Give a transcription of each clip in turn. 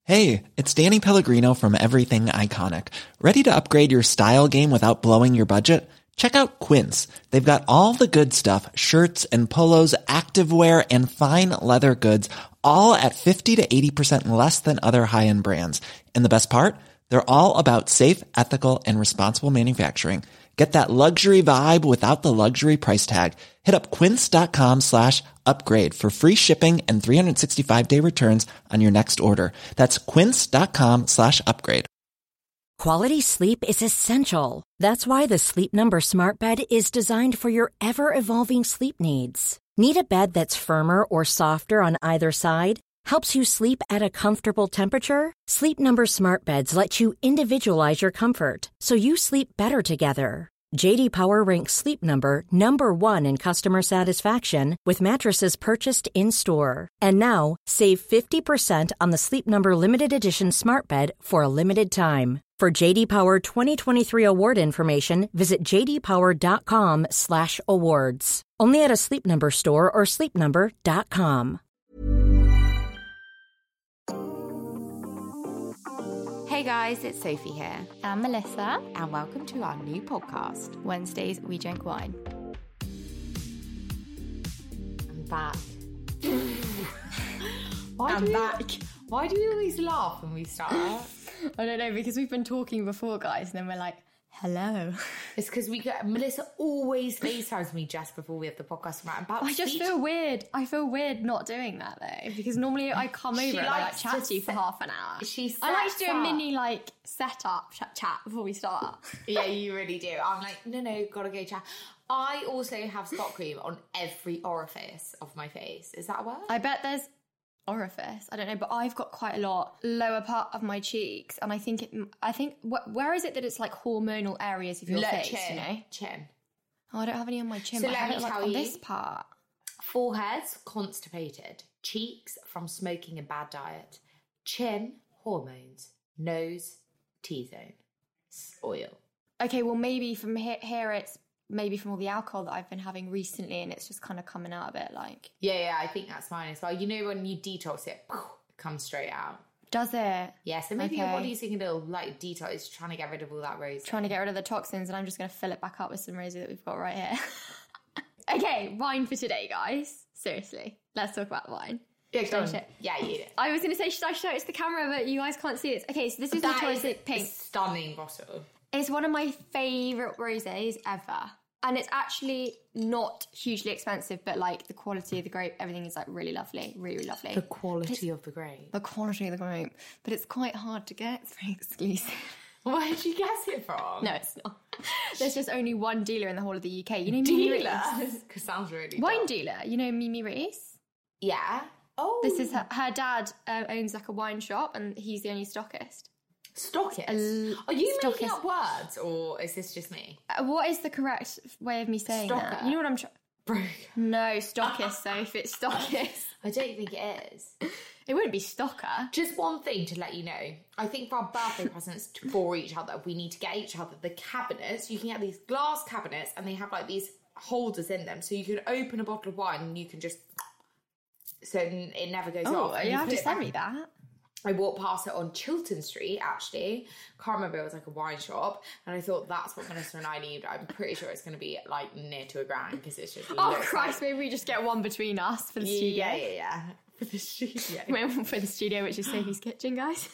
Hey, it's Danny Pellegrino from Everything Iconic. Ready to upgrade your style game without blowing your budget? Check out Quince. They've got all the good stuff, shirts and polos, activewear, and fine leather goods, all at 50 to 80% less than other high-end brands. And the best part? They're all about safe, ethical, and responsible manufacturing. Get that luxury vibe without the luxury price tag. Hit up quince.com/upgrade for free shipping and 365-day returns on your next order. That's quince.com/upgrade. Quality sleep is essential. That's why the Sleep Number Smart Bed is designed for your ever-evolving sleep needs. Need a bed that's firmer or softer on either side? Helps you sleep at a comfortable temperature? Sleep Number Smart Beds let you individualize your comfort, so you sleep better together. J.D. Power ranks Sleep Number number 1 in customer satisfaction with mattresses purchased in-store. And now, save 50% on the Sleep Number Limited Edition Smart Bed for a limited time. For J.D. Power 2023 award information, visit jdpower.com/awards. Only at a Sleep Number store or sleepnumber.com. Hey guys, it's Sophie here. I'm Melissa. And welcome to our new podcast. Wednesdays, we drink wine. I'm back. Why do you always laugh when we start? I don't know, because we've been talking before, guys, and then we're like, hello. It's because Melissa always FaceTimes me just before we have the podcast. I just feel weird. I feel weird not doing that, though, because normally I come over and I chat to you for half an hour. I like to do a mini, setup chat before we start. Yeah, you really do. I'm like, no, gotta go chat. I also have spot cream on every orifice of my face. Is that a word? I bet there's orifice. I don't know, but I've got quite a lot lower part of my cheeks, and I think where is it that it's like hormonal areas of your face? Chin. You know, chin. Oh, I don't have any on my chin. So but I let have me it tell on you. this part. Forehead's constipated. Cheeks from smoking and bad diet. Chin, hormones. Nose, T-zone. Oil. Okay, well maybe from here it's maybe from all the alcohol that I've been having recently, and it's just kind of coming out a bit like... Yeah, I think that's mine as well. You know when you detox it comes straight out. Does it? Yeah, so maybe your body's taking a little detox, trying to get rid of all that rosé. Trying to get rid of the toxins, and I'm just going to fill it back up with some rosé that we've got right here. Okay, wine for today, guys. Seriously, let's talk about wine. Yeah, you eat it. I was going to say, should I show it to the camera, but you guys can't see it. Okay, so this is Notorious Pink. A stunning bottle. It's one of my favourite rosés ever. And it's actually not hugely expensive, but the quality of the grape, everything is really lovely, really lovely. The quality of the grape. The quality of the grape. But it's quite hard to get. It's very exclusive. Where did you guess it from? No, it's not. There's just only one dealer in the whole of the UK. You know Mimi Reese? Because sounds really Wine dumb. dealer. You know Mimi Reese? Yeah. Oh. This is her dad owns a wine shop, and he's the only stockist. Stockist? Are you making up words, or is this just me? What is the correct way of me saying that? You know what I'm trying... No, stockist, Soph. It's stockist. I don't think it is. It wouldn't be stocker. Just one thing to let you know. I think for our birthday presents for each other, we need to get each other the cabinets. You can get these glass cabinets, and they have these holders in them, so you can open a bottle of wine and you can just... So it never goes off. Oh, you have to send me that. I walked past it on Chiltern Street, actually. Can't remember, it was a wine shop. And I thought, that's what Melissa and I need. I'm pretty sure it's going to be, near to £1,000, because it's just... Oh, Christ, maybe we just get one between us for the studio. Yeah. For the studio. For the studio, which is Sophie's kitchen, guys.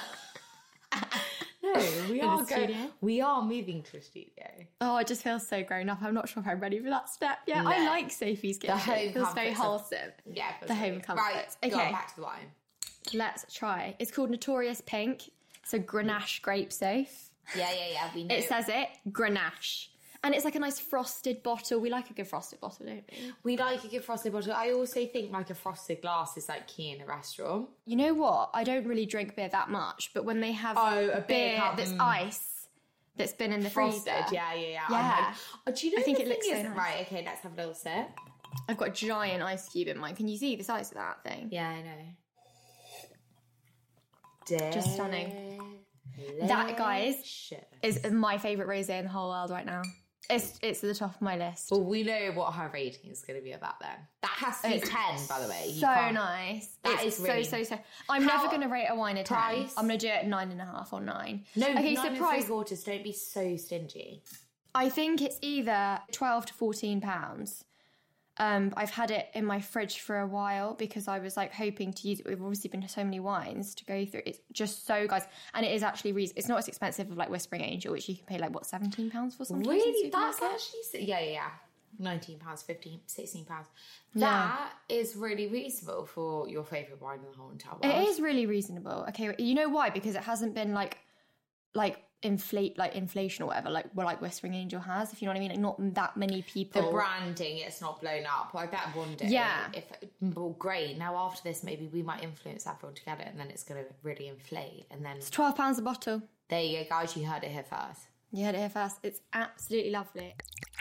No, we are moving to a studio. Oh, it just feels so grown up. I'm not sure if I'm ready for that step yet. No. I like Sophie's kitchen. It feels very wholesome. Yeah, the home comfort. Right, okay. Back to the wine. Let's try. It's called Notorious Pink. It's a Grenache grape, Soph. Yeah. We know. It says it, Grenache. And it's a nice frosted bottle. We like a good frosted bottle, don't we? We like a good frosted bottle. I also think a frosted glass is key in a restaurant. You know what? I don't really drink beer that much, but when they have a beer that's ice that's been in the freezer. Yeah. Do you know I think it looks so nice. Right, okay, let's have a little sip. I've got a giant ice cube in mine. Can you see the size of that thing? Yeah, I know. Just stunning. That, guys, is my favourite rosé in the whole world right now. It's at the top of my list. Well, we know what her rating is going to be about then. That has to be 10, by the way. So nice. That is really... So. I'm never going to rate a wine a 10. Price? I'm going to do it 9.5 or 9. No, okay, 9 so price. 3/4. Don't be so stingy. I think it's either £12 to £14. I've had it in my fridge for a while because I was like hoping to use it. We've obviously been so many wines to go through. It's just so, guys, and it is actually it's not as expensive as like Whispering Angel, which you can pay like what, £17 for something. Really, that's actually yeah. £19, £15, £16. That is really reasonable for your favourite wine in the whole entire world. It is really reasonable. Okay, you know why? Because it hasn't been like inflation or whatever, like Whispering Angel has, if you know what I mean. Like, not that many people. The branding, it's not blown up. I bet one day, well, great. Now after this, maybe we might influence everyone to get it, and then it's going to really inflate. And then it's £12 a bottle. There you go, guys. You heard it here first. You heard it here first. It's absolutely lovely.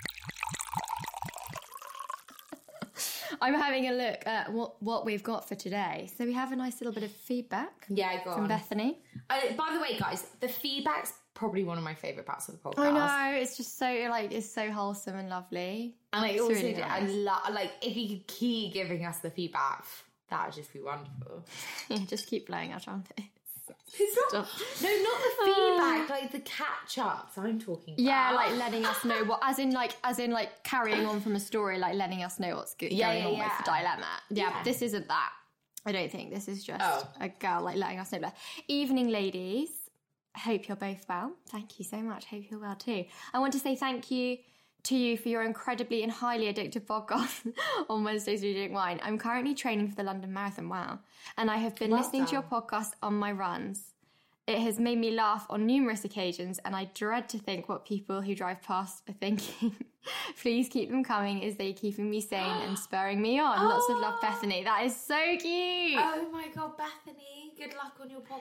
I'm having a look at what we've got for today. So we have a nice little bit of feedback. Yeah, go from on. Bethany. By the way, guys, the feedback's probably one of my favourite parts of the podcast. I know, it's just so it's so wholesome and lovely. And I also really nice. If you could keep giving us the feedback, that would just be wonderful. Yeah, just keep blowing our trumpets. Not the feedback, like the catch-ups I'm talking about. Yeah, like letting us know what, as in carrying on from a story, like letting us know what's going on with the dilemma. Yeah, but this isn't that. I don't think this is just a girl like letting us know. Evening, ladies. Hope you're both well. Thank you so much. Hope you're well too. I want to say thank you to you for your incredibly and highly addictive podcast on Wednesdays We Drink Wine. I'm currently training for the London Marathon, and I have been listening to your podcast on my runs. It has made me laugh on numerous occasions, and I dread to think what people who drive past are thinking. Please keep them coming, as they're keeping me sane and spurring me on. Lots of love, Bethany. That is so cute. Oh my God, Bethany. Good luck on your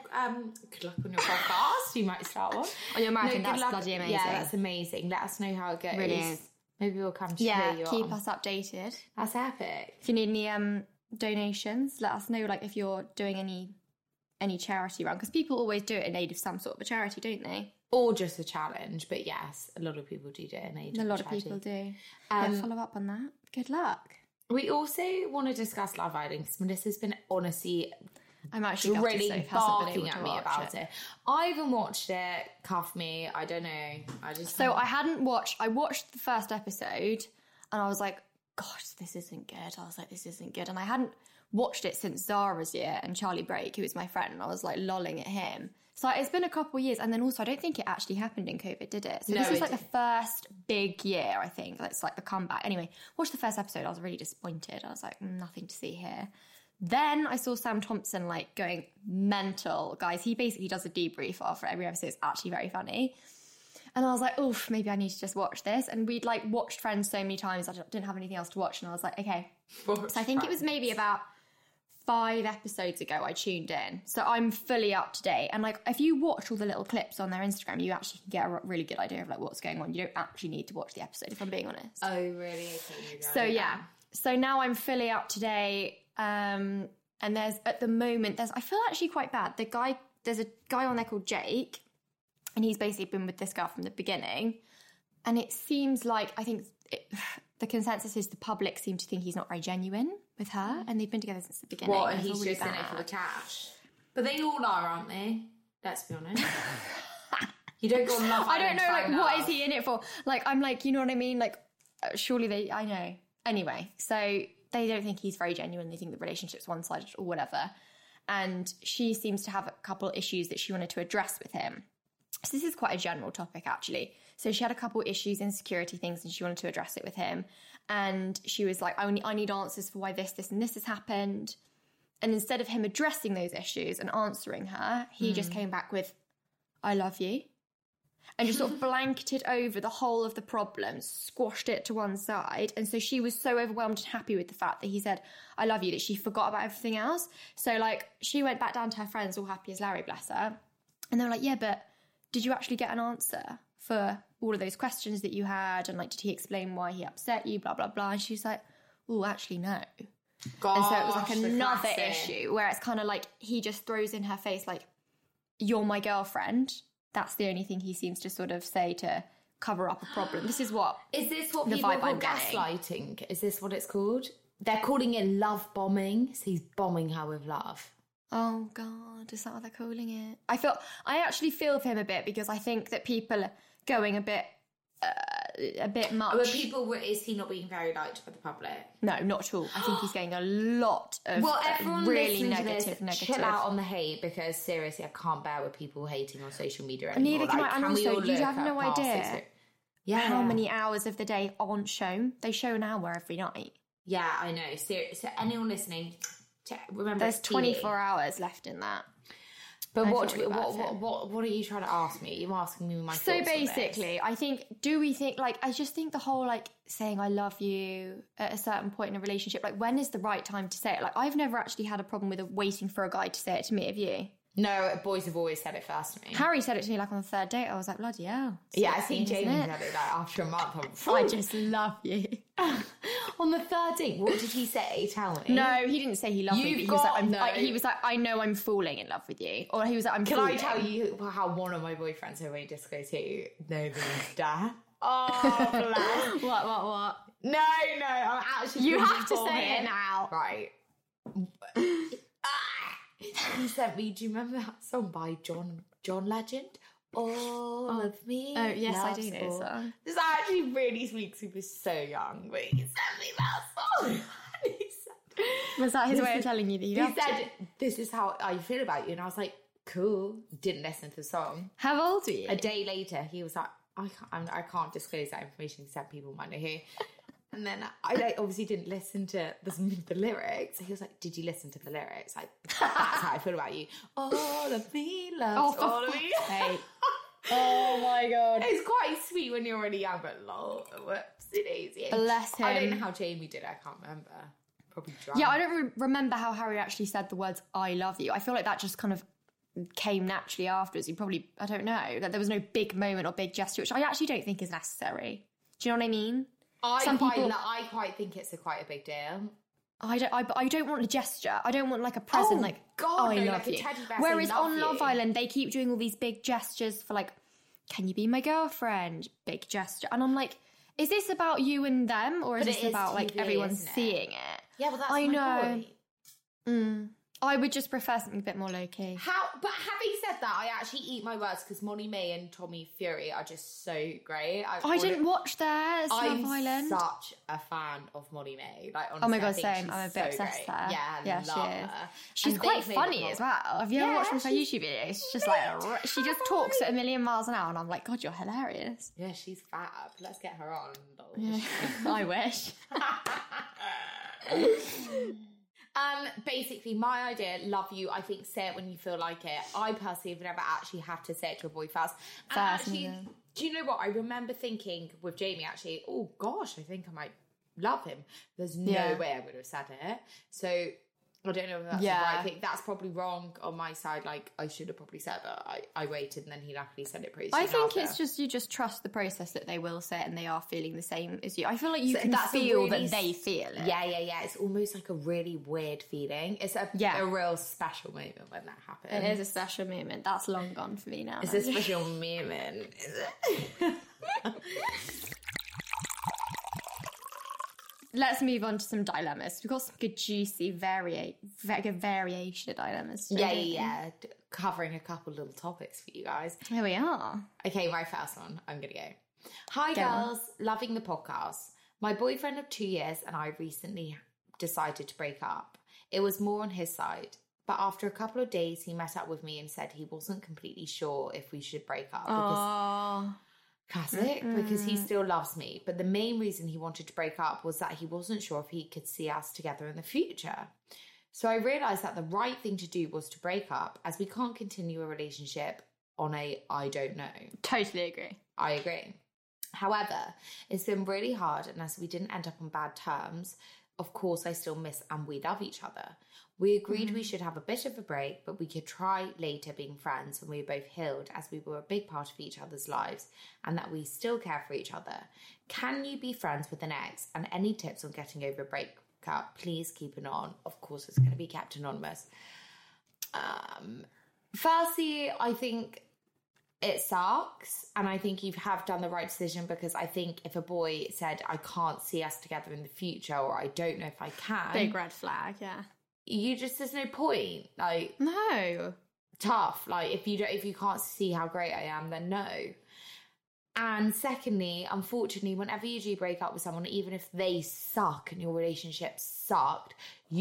podcast. You might start one. On your marathon, that's bloody amazing. Yeah, that's amazing. Let us know how it goes. Really is. Maybe we'll come to hear you keep us updated. That's epic. If you need any donations, let us know, like if you're doing any charity run, because people always do it in aid of some sort of a charity, don't they? Or just a challenge, but yes, a lot of people do it in aid of a charity. A lot of people do. Follow up on that. Good luck. We also want to discuss Love Island, because Melissa's been honestly... I'm actually really barking at me about it. I haven't watched it. Cuff me. I don't know. I watched the first episode and I was like, gosh, this isn't good. And I hadn't watched it since Zara's year and Charlie Brake, who was my friend, and I was like lolling at him. So it's been a couple of years, and then also I don't think it actually happened in COVID, did it? So this was like the first big year, I think. That's like the comeback. Anyway, watched the first episode. I was really disappointed. I was like, nothing to see here. Then I saw Sam Thompson like going mental. Guys, he basically does a debrief after every episode. It's actually very funny. And I was like, oof, maybe I need to just watch this. And we'd like watched Friends so many times, I didn't have anything else to watch. And I was like, okay. So I think it was maybe about 5 episodes ago I tuned in. So I'm fully up to date. And like, if you watch all the little clips on their Instagram, you actually can get a really good idea of like what's going on. You don't actually need to watch the episode, if I'm being honest. Oh, really? So yeah. So now I'm fully up to date. And there's, at the moment, I feel actually quite bad. There's a guy on there called Jake, and he's basically been with this girl from the beginning. And it seems like, the consensus is the public seem to think he's not very genuine with her, and they've been together since the beginning. What, and he's really just in it for the cash? But they all are, aren't they? Let's be honest. You don't go on Love Island. I don't know, like, what is he in it for? Like, I'm like, you know what I mean? Like, surely I know. Anyway, so they don't think he's very genuine. They think the relationship's one-sided or whatever. And she seems to have a couple issues that she wanted to address with him. So this is quite a general topic, actually. So she had a couple issues, insecurity things, and she wanted to address it with him. And she was like, I need answers for why this, and this has happened. And instead of him addressing those issues and answering her, he just came back with, I love you. And just sort of blanketed over the whole of the problem, squashed it to one side. And so she was so overwhelmed and happy with the fact that he said, I love you, that she forgot about everything else. So, like, she went back down to her friends, all happy as Larry, bless her. And they were like, yeah, but did you actually get an answer for all of those questions that you had? And, like, did he explain why he upset you, blah, blah, blah. And she's like, oh, actually, no. Gosh, and so it was like another issue where it's kind of like he just throws in her face, like, you're my girlfriend. That's the only thing he seems to sort of say to cover up a problem. This is what Is this what the people vibe call I'm getting. gaslighting? Is this what it's called? They're calling it love bombing. So he's bombing her with love. Oh God, is that what they're calling it? I actually feel for him a bit because I think that people are going a bit much. But is he not being very liked by the public? No, not at all. I think he's getting a lot of Everyone really listening to negative. this, chill out on the hate, because seriously, I can't bear with people hating on social media anymore. Neither can I. And we also, all you look have at no past idea how many hours of the day aren't shown. They show an hour every night. Yeah, I know. So anyone listening, remember, There's it's 24 hours left in that. But I what feel really bad for him. are you trying to ask me? You're asking me my So thoughts on this. basically, I just think the whole like saying I love you at a certain point in a relationship, like when is the right time to say it? Like I've never actually had a problem with waiting for a guy to say it to me. Have you? No, boys have always said it first to me. Harry said it to me like on the third date. I was like, bloody hell. Yeah, I think Jamie isn't it? said it like after a month. I just love you. On the third date, what did he say? Tell me. No, he didn't say he loved me. You've But got- he was like, I know I'm falling in love with you. Or he was like, I'm Can falling. I tell you how one of my boyfriends, who I won't disclose who, knows his dad? Oh, bless. What? No, I'm actually. You pleading have to for say him. it now. Right. He sent me. Do you remember that song by John Legend? All of me. Oh, yes, I loves do know the all. song. This actually really sweet because he was so young, but he sent me that song. And he said, Was that his way of telling you that he loved you? said, "This is how I feel about you," and I was like, "Cool." Didn't listen to the song. How old are you? A day later, he was like, I can't disclose that information because people might know who. And then I obviously didn't listen to the lyrics. He was like, "Did you listen to the lyrics? Like, that's how I feel about you. All of me loves all of me." Oh my God. It's quite sweet when you're really young, but lol, whoopsie daisy. Bless I don't him. know how Jamie did it. I can't remember. Probably drunk. Yeah, I don't remember how Harry actually said the words "I love you." I feel like that just kind of came naturally afterwards. He probably, I don't know, that there was no big moment or big gesture, which I actually don't think is necessary. Do you know what I mean? I quite think it's quite a big deal. I don't want a gesture. I don't want like a present, Oh, like God, I no, love like a you. teddy bear Whereas saying, "Love on Love you." Island, they keep doing all these big gestures for like, "Can you be my girlfriend?" Big gesture, and I'm like, is this about you and them, or is But this it is about like TV, everyone isn't it? seeing it? Yeah, well, that's I my know. point. I would just prefer something a bit more low key. But having said that, I actually eat my words because Molly May and Tommy Fury are just so great. I didn't watch theirs, I'm Love Island. such a fan of Molly May. Like, honestly, Oh my I God, think same. she's I'm a bit so obsessed great. with her. Yeah, she love is. her. She's And quite they've made funny it as well. Have you ever Yeah, watched one of her she's YouTube videos? She's just like, she just talks at a million miles an hour, and I'm like, God, you're hilarious. Yeah, she's fab. Let's get her on. I wish. Basically, my idea, love you, I think say it when you feel like it. I personally have never actually had to say it to a boy first. And actually, neither. do you know what? I remember thinking with Jamie, actually, oh gosh, I think I might love him. There's no Yeah. way I would have said it. So I don't know if that's Yeah. right. I think that's probably wrong on my side. Like, I should have probably said that. I waited, and then he luckily said it pretty soon I think after. it's just, you just trust the process that they will say it and they are feeling the same as you. I feel like you So can that's a feel really that they feel it. Yeah. It's almost like a really weird feeling. It's a real special moment when that happens. It is a special moment. That's long gone for me now. It's a special moment, is it? Let's move on to some dilemmas. We've got some good juicy variation of dilemmas. today. Yeah. Covering a couple little topics for you guys. Here we are. Okay, my first one. I'm going to go. Hi, Go on. girls. Loving the podcast. My boyfriend of 2 years and I recently decided to break up. It was more on his side. But after a couple of days, he met up with me and said he wasn't completely sure if we should break up. Because Classic, because he still loves me. But the main reason he wanted to break up was that he wasn't sure if he could see us together in the future. So I realised that the right thing to do was to break up, as we can't continue a relationship on a I don't know. Totally agree. I agree. However, it's been really hard, and as we didn't end up on bad terms, of course I still miss and we love each other. We agreed we should have a bit of a break, but we could try later being friends when we were both healed, as we were a big part of each other's lives and that we still care for each other. Can you be friends with an ex? And any tips on getting over a breakup, please keep it on. Of course, it's going to be kept anonymous. Firstly, I think it sucks. And I think you have done the right decision, because I think if a boy said, I can't see us together in the future, or I don't know if I can. Big red flag, yeah. There's no point. Like, no. Tough. Like, if you can't see how great I am, then no. And secondly, unfortunately, whenever you do break up with someone, even if they suck and your relationship sucked,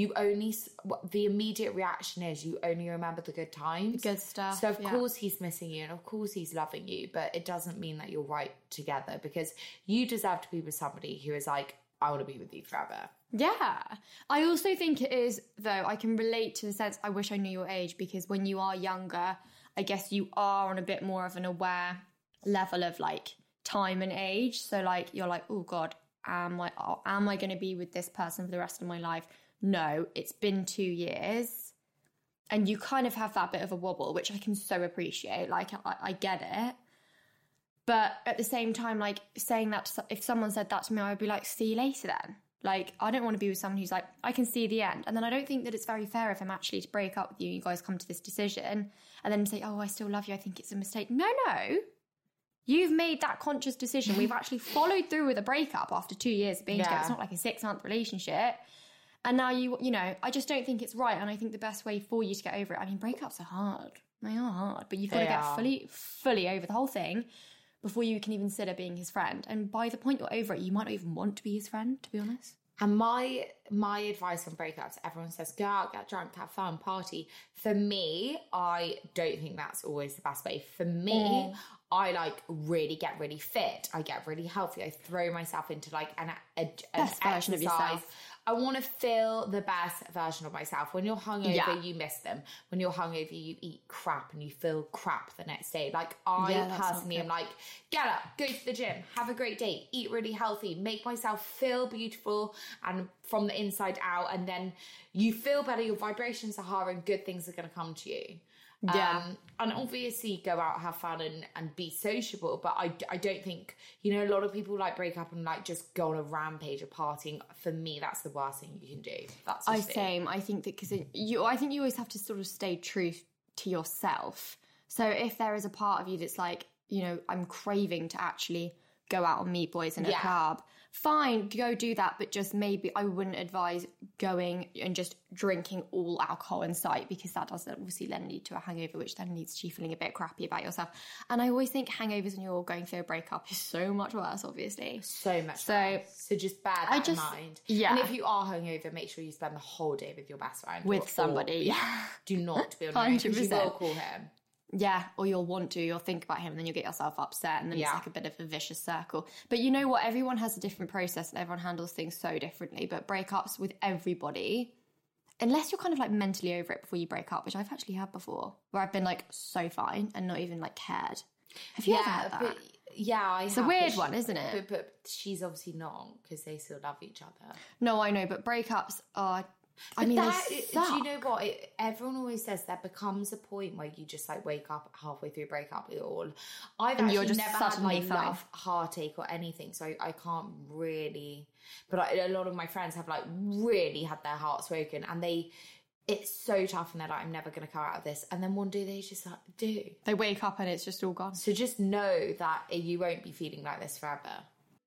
the immediate reaction is you only remember the good times. The good stuff. So of course he's missing you, and of course he's loving you, but it doesn't mean that you're right together, because you deserve to be with somebody who is like, I want to be with you forever. Yeah. I also think it is, though, I can relate to the sense, I wish I knew your age, because when you are younger, I guess you are on a bit more of an aware level of like time and age. So like you're like, oh God, am I going to be with this person for the rest of my life? No, it's been 2 years. And you kind of have that bit of a wobble, which I can so appreciate. Like I get it. But at the same time, like saying that, if someone said that to me, I would be like, see you later then. Like, I don't want to be with someone who's like, I can see the end. And then I don't think that it's very fair if I'm actually to break up with you, you guys come to this decision, and then say, oh, I still love you, I think it's a mistake. No. You've made that conscious decision. We've actually followed through with a breakup after 2 years of being together. It's not like a 6-month relationship. And now you know, I just don't think it's right. And I think the best way for you to get over it, I mean, breakups are hard. They are hard. But you've got to get fully over the whole thing before you can even consider being his friend. And by the point you're over it, you might not even want to be his friend, to be honest. And my advice on breakups, everyone says, go out, get drunk, have fun, party. For me, I don't think that's always the best way. For me, I like really get really fit. I get really healthy. I throw myself into like an best version of yourself. I want to feel the best version of myself. When you're hungover, you miss them. When you're hungover, you eat crap and you feel crap the next day. Like, I personally am like, get up, go to the gym, have a great day, eat really healthy, make myself feel beautiful and from the inside out. And then you feel better, your vibrations are higher, and good things are going to come to you. And obviously go out, have fun and be sociable, but I don't think, you know, a lot of people like break up and like just go on a rampage of partying. For me, that's the worst thing you can do. That's same. I think that because I think you always have to sort of stay true to yourself. So if there is a part of you that's like, you know, I'm craving to actually go out and meet boys in a club, fine, go do that, but just maybe I wouldn't advise going and just drinking all alcohol in sight, because that does obviously then lead to a hangover, which then leads to you feeling a bit crappy about yourself. And I always think hangovers when you're going through a breakup is so much worse, obviously. So much worse. So just bear that in mind. Yeah. And if you are hungover, make sure you spend the whole day with your best friend. With somebody. Do not be on your own, because you will call him. Yeah, or you'll think about him, and then you'll get yourself upset, and then it's like a bit of a vicious circle. But you know what? Everyone has a different process, and everyone handles things so differently. But breakups with everybody, unless you're kind of like mentally over it before you break up, which I've actually had before, where I've been like so fine and not even like cared. Have you ever had that? It's a weird one, isn't it? But she's obviously not, because they still love each other. No, I know, but breakups are... do you know what? Everyone always says there becomes a point where you just like wake up halfway through a breakup or I've actually never had like love heartache or anything, so I can't really. But a lot of my friends have like really had their hearts broken, and it's so tough, and they're like, I'm never going to come out of this. And then one day they just like do. They wake up and it's just all gone. So just know that you won't be feeling like this forever.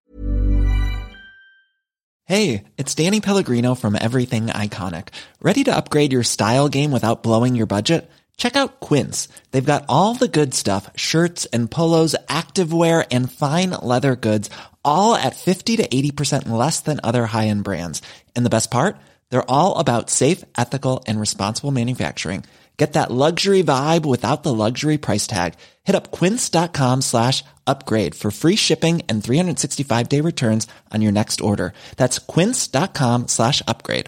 Hey, it's Danny Pellegrino from Everything Iconic. Ready to upgrade your style game without blowing your budget? Check out Quince. They've got all the good stuff, shirts and polos, activewear, and fine leather goods, all at 50 to 80% less than other high-end brands. And the best part? They're all about safe, ethical, and responsible manufacturing. Get that luxury vibe without the luxury price tag. Hit up quince.com/upgrade for free shipping and 365-day returns on your next order. That's quince.com/upgrade.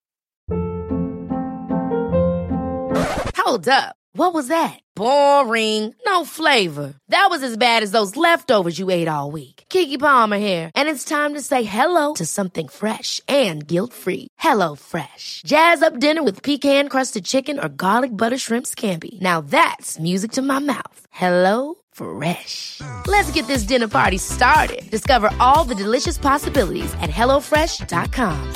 Hold up. What was that? Boring. No flavor. That was as bad as those leftovers you ate all week. Keke Palmer here. And it's time to say hello to something fresh and guilt-free. Hello Fresh. Jazz up dinner with pecan-crusted chicken or garlic butter shrimp scampi. Now that's music to my mouth. Hello Fresh. Let's get this dinner party started. Discover all the delicious possibilities at HelloFresh.com.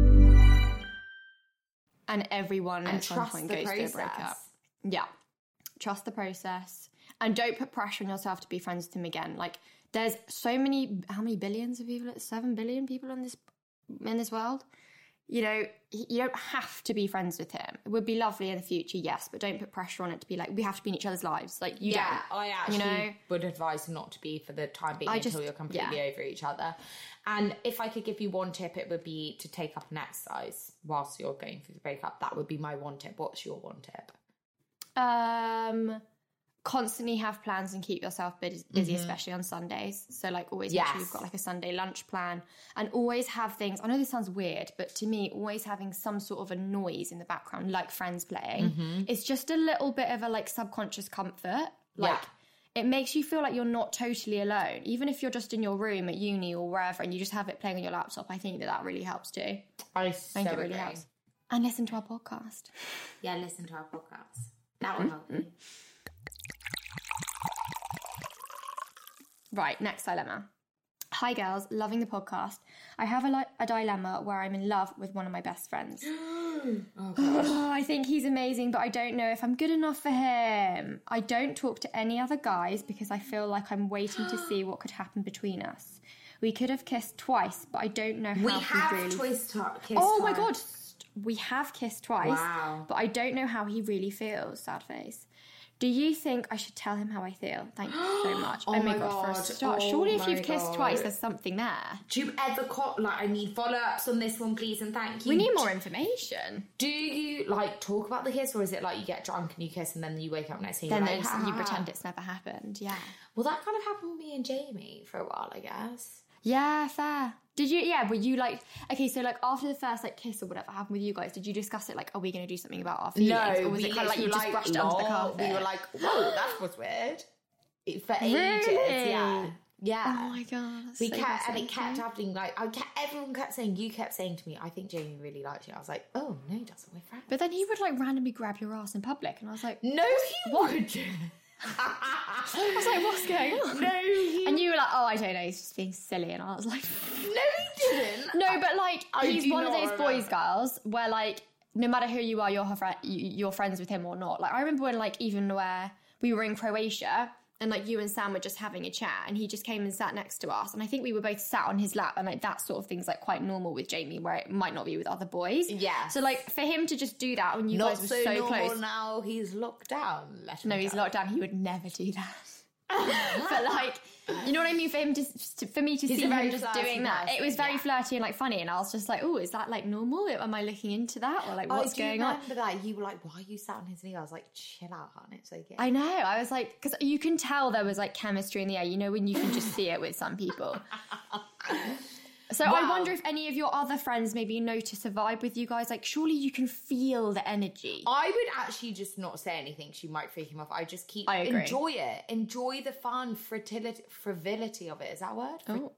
And everyone at some point goes through a breakup. Yeah. trust the process, and don't put pressure on yourself to be friends with him again. Like, there's so many, how many billions of people? 7 billion people in this world. You know, you don't have to be friends with him. It would be lovely in the future, yes, but don't put pressure on it to be like, we have to be in each other's lives. Like, you don't. I actually would advise not to be for the time being until you're completely over each other. And if I could give you one tip, it would be to take up an exercise whilst you're going through the breakup. That would be my one tip. What's your one tip? Constantly have plans and keep yourself busy, especially on Sundays. So, like, always make sure you've got like a Sunday lunch plan, and always have things. I know this sounds weird, but to me, always having some sort of a noise in the background, like friends playing, it's just a little bit of a like subconscious comfort. Like, it makes you feel like you're not totally alone, even if you're just in your room at uni or wherever, and you just have it playing on your laptop. I think that really helps too. I think it really helps. And listen to our podcast. Yeah, listen to our podcast. That will help you. Right, next dilemma. Hi girls, loving the podcast. I have a dilemma where I'm in love with one of my best friends. I think he's amazing, but I don't know if I'm good enough for him. I don't talk to any other guys because I feel like I'm waiting to see what could happen between us. We could have kissed twice, but I don't know how we have kissed Oh my god, we have kissed twice, but I don't know how he really feels. Sad face. Do you think I should tell him how I feel? Thank you so much. Oh my god, for a start. Oh surely if you've kissed twice, there's something there. Do you ever I need follow-ups on this one, please, and thank you. We need more information. Do you, like, talk about the kiss, or is it like you get drunk and you kiss and then you wake up next day and you're you pretend it's never happened, yeah. Well, that kind of happened with me and Jamie for a while, I guess. Yeah, fair. Did you, were you like, okay, so like after the first like kiss or whatever happened with you guys, did you discuss it like, are we going to do something about our feelings? No, or was it kind of like you just brushed it under the carpet? We were like, whoa, that was weird. For ages, yeah. Oh my god, we kept, and it kept happening. Like, everyone kept saying, you kept saying to me, I think Jamie really likes you. I was like, oh no, he doesn't. We're friends. But then he would like randomly grab your ass in public, and I was like, no, he would. I was like, what's going on? No, and you were like, oh, I don't know, he's just being silly. And I was like, no, he didn't. No, but like, he's one of those boys, girls, where like, no matter who you are, you're friends with him or not. Like, I remember when like, even where we were in Croatia, and like you and Sam were just having a chat, and he just came and sat next to us, and I think we were both sat on his lap, and like that sort of thing's like quite normal with Jamie, where it might not be with other boys. Yeah. So like for him to just do that when you guys were so close. Now he's locked down. He's locked down. He would never do that. But like, you know what I mean? For him for me to see him just doing that, it was very flirty and like funny, and I was just like, oh, is that like normal? Am I looking into that, or like what's going on? I remember that you were like, why are you sat on his knee? I was like, chill out, hon, it's okay. I know. I was like, because you can tell there was like chemistry in the air. You know when you can just see it with some people. So I wonder if any of your other friends maybe notice a vibe with you guys. Like, surely you can feel the energy. I would actually just not say anything. She might freak him off. I just enjoy it. Enjoy the fun, frivolity of it. Is that a word?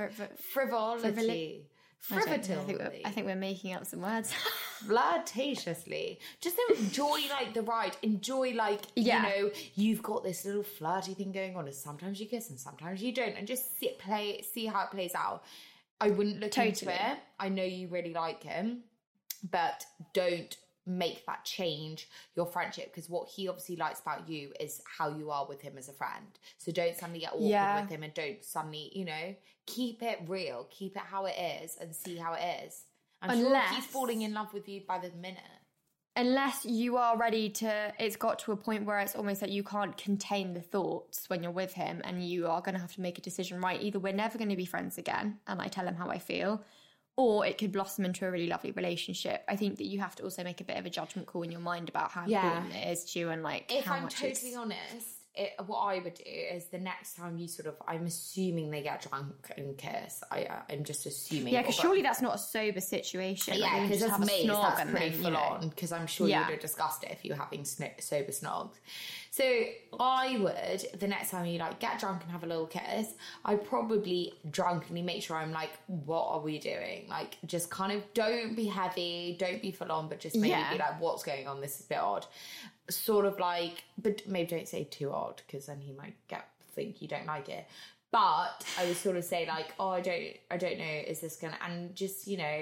Frivolity. I think we're making up some words. Flirtatiously. Just enjoy like the ride. Enjoy like, you know, you've got this little flirty thing going on, and sometimes you kiss and sometimes you don't, and just see how it plays out. I wouldn't look into it. I know you really like him, but don't make that change your friendship, because what he obviously likes about you is how you are with him as a friend. So don't suddenly get awkward with him, and don't suddenly, you know, keep it real, keep it how it is, and see how it is. I'm sure he's falling in love with you by the minute. Unless you are ready to, it's got to a point where it's almost like you can't contain the thoughts when you're with him, and you are going to have to make a decision, right? Either we're never going to be friends again, and I tell him how I feel, or it could blossom into a really lovely relationship. I think that you have to also make a bit of a judgment call in your mind about how important it is to you, and like if how I'm much totally honest, what I would do is the next time you sort of, I'm assuming they get drunk and kiss. I'm just assuming. Yeah, because surely that's not a sober situation. Yeah, because like, that's me. That's pretty full on. Because I'm sure you would have discussed it if you were having sober snogs. So I would, the next time you like get drunk and have a little kiss, I probably drunkenly make sure I'm like, what are we doing? Like, just kind of don't be heavy, don't be full on, but just maybe be like, what's going on? This is a bit odd. Sort of like, but maybe don't say too odd, because then he might think you don't like it. But I would sort of say like, oh, I don't know, is this gonna, and just, you know,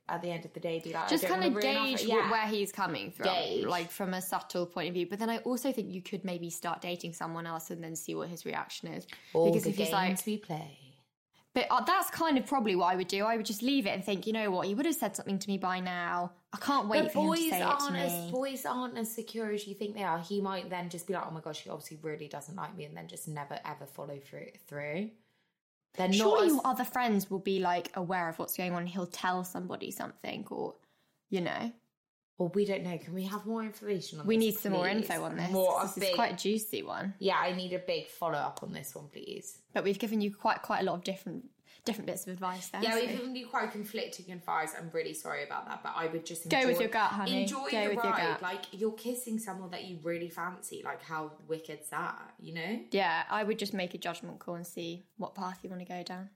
at the end of the day be like, just kind of gauge where he's coming from, like from a subtle point of view. But then I also think you could maybe start dating someone else and then see what his reaction is. Because if he's like, we play. But that's kind of probably what I would do. I would just leave it and think, you know what, he would have said something to me by now. I can't wait for him to say it to me. Boys aren't as secure as you think they are. He might then just be like, oh my gosh, he obviously really doesn't like me, and then just never ever follow through. They're surely your other friends will be like aware of what's going on. He'll tell somebody something, or, you know. Well, we don't know. Can we have more information on this? We need some more info on this. This is quite a juicy one. Yeah, I need a big follow-up on this one, please. But we've given you quite a lot of different bits of advice there. Yeah, we've given you quite conflicting advice. I'm really sorry about that, but I would just go with your gut, honey. Enjoy the ride. Like, you're kissing someone that you really fancy. Like, how wicked's that, you know? Yeah, I would just make a judgment call and see what path you want to go down.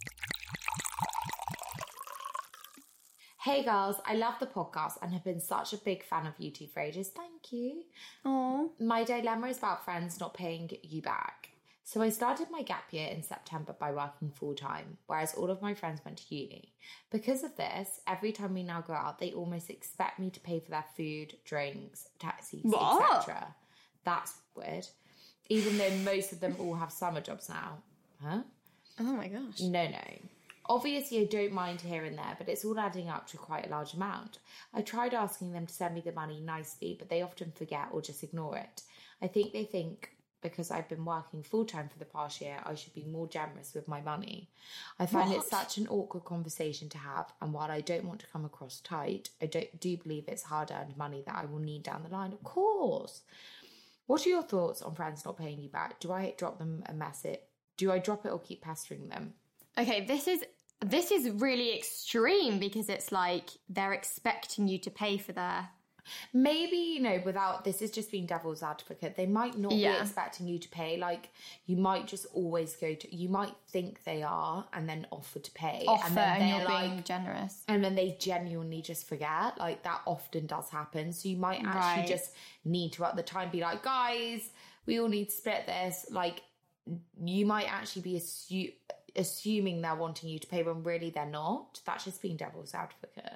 Hey girls, I love the podcast and have been such a big fan of you two for ages. Thank you. Aww. My dilemma is about friends not paying you back. So I started my gap year in September by working full-time, whereas all of my friends went to uni. Because of this, every time we now go out, they almost expect me to pay for their food, drinks, taxis, etc. That's weird. Even though most of them all have summer jobs now. Huh? Oh my gosh. No. Obviously, I don't mind here and there, but it's all adding up to quite a large amount. I tried asking them to send me the money nicely, but they often forget or just ignore it. I think they think because I've been working full-time for the past year, I should be more generous with my money. I find it such an awkward conversation to have, and while I don't want to come across tight, I do believe it's hard-earned money that I will need down the line, of course. What are your thoughts on friends not paying you back? Do I drop them a message? Do I drop it or keep pestering them? Okay, this is really extreme because it's like they're expecting you to pay for their... Maybe, you know, without... This is just being devil's advocate. They might not be expecting you to pay. Like, you might just always go to... You might think they are and then offer to pay. And then you're being generous. And then they genuinely just forget. Like, that often does happen. So you might actually just need to, at the time, be like, guys, we all need to split this. Like, you might actually be assuming they're wanting you to pay when really they're not. That's just being devil's advocate.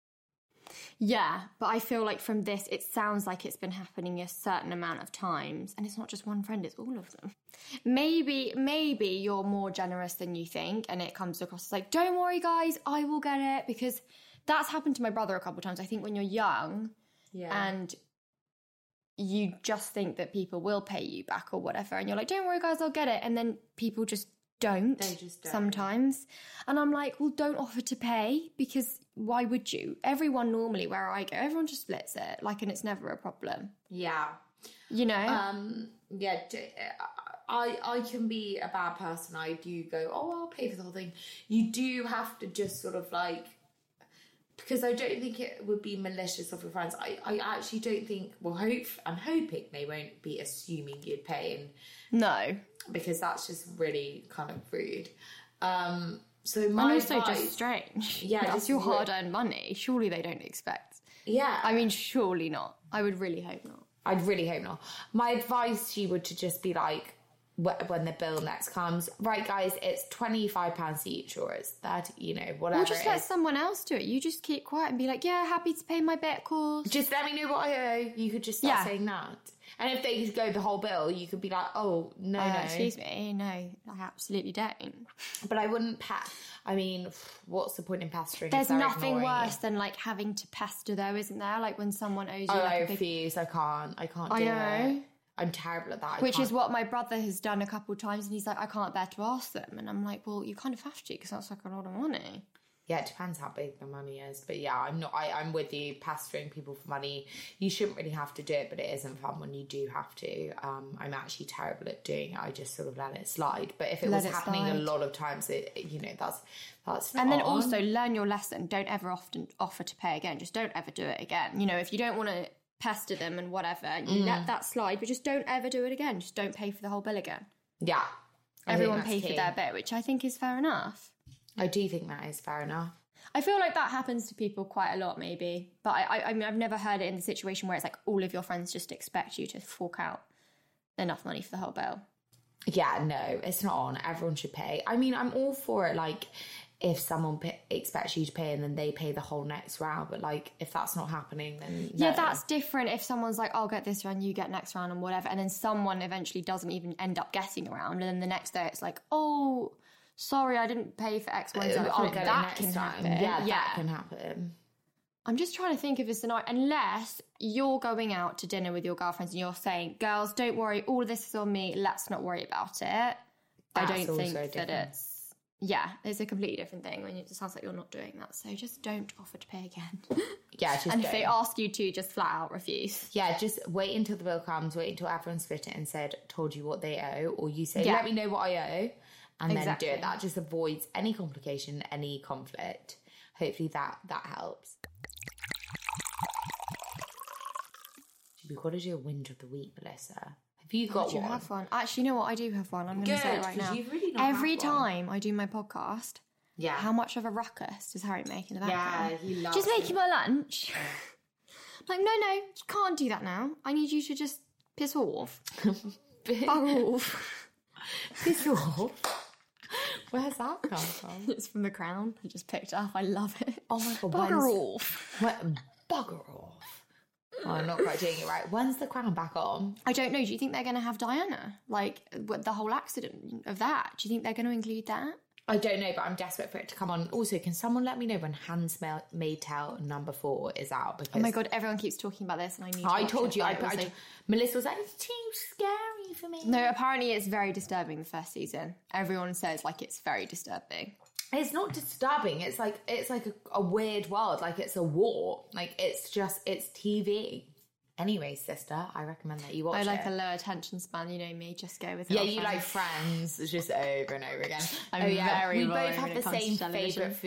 Yeah, but I feel like from this, it sounds like it's been happening a certain amount of times, and it's not just one friend, it's all of them. Maybe you're more generous than you think, and it comes across as like, don't worry guys, I will get it, because that's happened to my brother a couple of times. I think when you're young and you just think that people will pay you back or whatever, and you're like, don't worry guys, I'll get it, and then people just don't. They just don't. Sometimes. And I'm like, well, don't offer to pay, because why would you? Everyone normally, where I go, everyone just splits it, like, and it's never a problem. Yeah. You know? Yeah, I can be a bad person. I do go, oh, I'll pay for the whole thing. You do have to just sort of like, because I don't think it would be malicious of your friends. I actually don't think, I'm hoping they won't be assuming you'd pay. No. Because that's just really kind of rude. So my and also advice, just strange. Yeah, that's your hard-earned money. Surely they don't expect. Yeah. I mean, surely not. I would really hope not. I'd really hope not. My advice to you would to just be like, when the bill next comes, right guys, it's £25 each, or it's 30, you know, whatever. Or just let someone else do it. You just keep quiet and be like, yeah, happy to pay my bet, of course. Just let me know what I owe. You could just start saying that. And if they go the whole bill, you could be like, oh, no. Excuse me, no, I absolutely don't. But I wouldn't I mean, what's the point in pestering? There's nothing worse than like having to pester though, isn't there? Like when someone owes you I refuse. I can't do it. I'm terrible at that. Which is what my brother has done a couple of times, and he's like, I can't bear to ask them. And I'm like, well, you kind of have to, because that's like a lot of money. Yeah, it depends how big the money is. But yeah, I'm with you, pestering people for money. You shouldn't really have to do it, but it isn't fun when you do have to. I'm actually terrible at doing it. I just sort of let it slide. But if it was happening a lot of times, that's not And then also learn your lesson. Don't ever offer to pay again. Just don't ever do it again. You know, if you don't want to pester them and whatever, you let that slide, but just don't ever do it again. Just don't pay for the whole bill again. Yeah. Everyone pay for their bit, which I think is fair enough. I do think that is fair enough. I feel like that happens to people quite a lot, maybe. But I mean, I've never heard it in the situation where it's like all of your friends just expect you to fork out enough money for the whole bill. Yeah, no, it's not on. Everyone should pay. I mean, I'm all for it. Like, if someone expects you to pay and then they pay the whole next round. But like, if that's not happening, then no. Yeah, that's different. If someone's like, I'll get this round, you get next round and whatever, and then someone eventually doesn't even end up getting a round, and then the next day it's like, oh, sorry, I didn't pay for X, Y, Z. I'll get that it can next happen. time. Yeah, that can happen. I'm just trying to think of a scenario. Unless you're going out to dinner with your girlfriends and you're saying, girls, don't worry, all of this is on me, let's not worry about it. I don't think that it's... Yeah, it's a completely different thing when it sounds like you're not doing that. So just don't offer to pay again. Yeah, just and if they ask you to, just flat out refuse. Yeah, just wait until the bill comes, wait until everyone's split it and said, told you what they owe, or you say, let me know what I owe, and then do it. That just avoids any complication, any conflict. Hopefully that helps. We've got to do a whinge of the week, Melissa. Have you got one? Do you have one? Actually, you know what? I do have one. I'm going to say it right now. You've really not Every time I do my podcast, yeah, how much of a ruckus does Harry make in the background? Yeah, he loves just making my lunch. Like, no, you can't do that now. I need you to just piss off. Bugger off. Piss off? Where's that come from? It's from The Crown. I just picked it up. I love it. Oh my God. Bugger off. Bugger off. Oh, I'm not quite doing it right. When's The Crown back on? I don't know. Do you think they're going to have Diana? Like, the whole accident of that? Do you think they're going to include that? I don't know, but I'm desperate for it to come on. Also, can someone let me know when Handmaid's Tale #4 is out? Because oh my God, everyone keeps talking about this and I need to I told you. Also... Melissa was like, it's too scary for me. No, apparently it's very disturbing, the first season. Everyone says, like, it's very disturbing. It's not disturbing. It's like a weird world. Like, it's a war. Like, it's TV. Anyway, sister, I recommend that you watch it. I like a low attention span, you know me, just go with it. Yeah, you like Friends, just over and over again. Very we both have the same favourite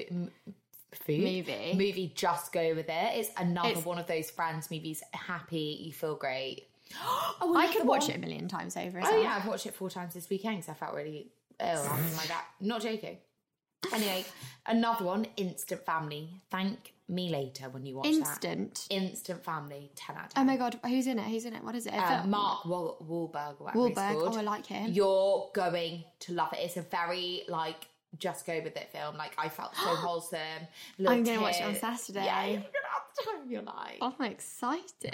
movie. Just go with it. It's another one of those Friends movies. Happy, you feel great. Oh, I could watch it a million times over. Oh yeah, I've watched it 4 times this weekend because I felt really ill. Something like that. Not joking. Anyway, another one, Instant Family. Thank me later when you watch that. Instant Family, 10 out of 10. Oh my God, who's in it? What is it? Mark Wahlberg. Oh, I like him. You're going to love it. It's a very, like, just go with it film. Like, I felt so wholesome. I'm going to watch it on Saturday. Yeah, you're going to have the time of your life. Oh, I'm excited.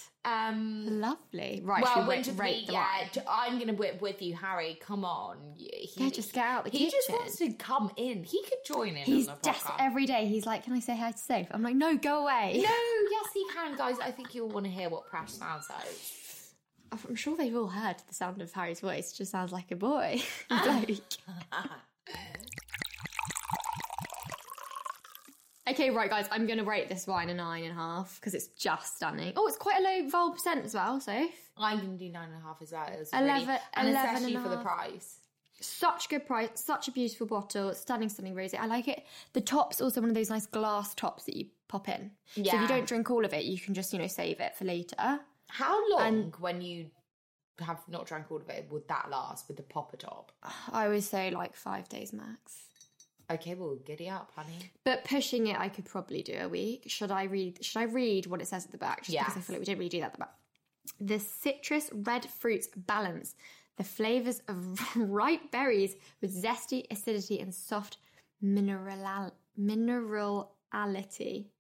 Lovely. Right, well, rate the wine. I'm going to whip with you, Harry. Come on. Just get out the kitchen. He just wants to come in. He could join in. He's on the podcast. every day. He's like, can I say hi to Soph? I'm like, no, go away. No, yes, he can, guys. I think you'll want to hear what Prash sounds like. I'm sure they've all heard the sound of Harry's voice. It just sounds like a boy. Okay, right, guys, I'm going to rate this wine a 9.5 because it's just stunning. Oh, it's quite a low vol percent as well, Soph. I'm going to do 9.5 as well. It was 11, and especially for the price. Such good price, such a beautiful bottle, stunning rosé. I like it. The top's also one of those nice glass tops that you pop in. Yeah. So if you don't drink all of it, you can just, save it for later. How long, when you have not drank all of it, would that last with the popper top? I would say like 5 days max. Okay, well, giddy up, honey. But pushing it, I could probably do a week. Should I read what it says at the back? Just because I feel like we don't really do that at the back. The citrus red fruits balance the flavours of ripe berries with zesty acidity and soft minerality. Minerality.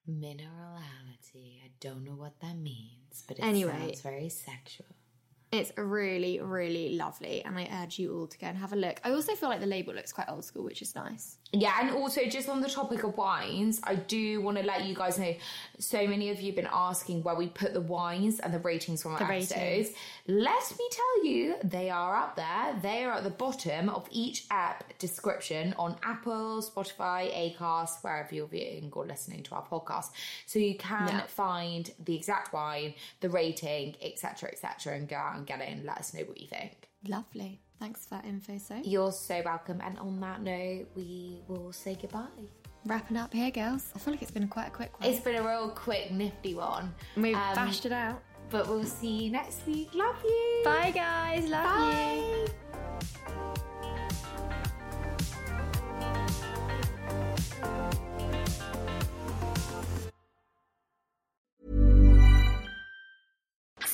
I don't know what that means, but it sounds very sexual. It's really, really lovely, and I urge you all to go and have a look. I also feel like the label looks quite old school, which is nice. Yeah, and also just on the topic of wines, I do want to let you guys know, so many of you have been asking where we put the wines and the ratings from our episodes. Let me tell you, they are up there. They are at the bottom of each app description on Apple, Spotify, Acast, wherever you're viewing or listening to our podcast. So you can find the exact wine, the rating, etc., and go out and get it and let us know what you think. Lovely. Thanks for that info, Soph. You're so welcome. And on that note, we will say goodbye. Wrapping up here, girls. I feel like it's been quite a quick one. It's been a real quick, nifty one. We've bashed it out. But we'll see you next week. Love you. Bye, guys. Love you.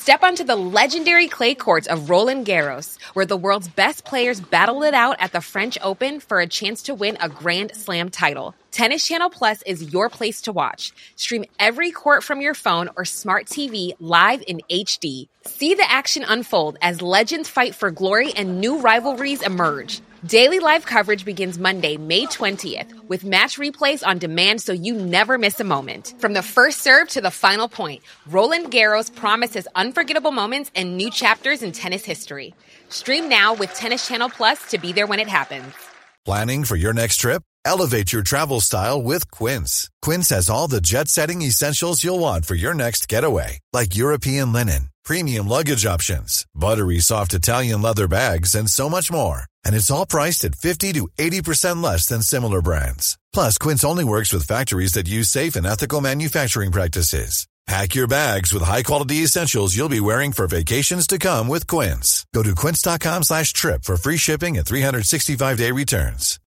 Step onto the legendary clay courts of Roland Garros, where the world's best players battle it out at the French Open for a chance to win a Grand Slam title. Tennis Channel Plus is your place to watch. Stream every court from your phone or smart TV live in HD. See the action unfold as legends fight for glory and new rivalries emerge. Daily live coverage begins Monday, May 20th, with match replays on demand so you never miss a moment. From the first serve to the final point, Roland Garros promises unforgettable moments and new chapters in tennis history. Stream now with Tennis Channel Plus to be there when it happens. Planning for your next trip? Elevate your travel style with Quince. Quince has all the jet-setting essentials you'll want for your next getaway, like European linen, premium luggage options, buttery soft Italian leather bags, and so much more. And it's all priced at 50 to 80% less than similar brands. Plus, Quince only works with factories that use safe and ethical manufacturing practices. Pack your bags with high-quality essentials you'll be wearing for vacations to come with Quince. Go to quince.com/trip for free shipping and 365-day returns.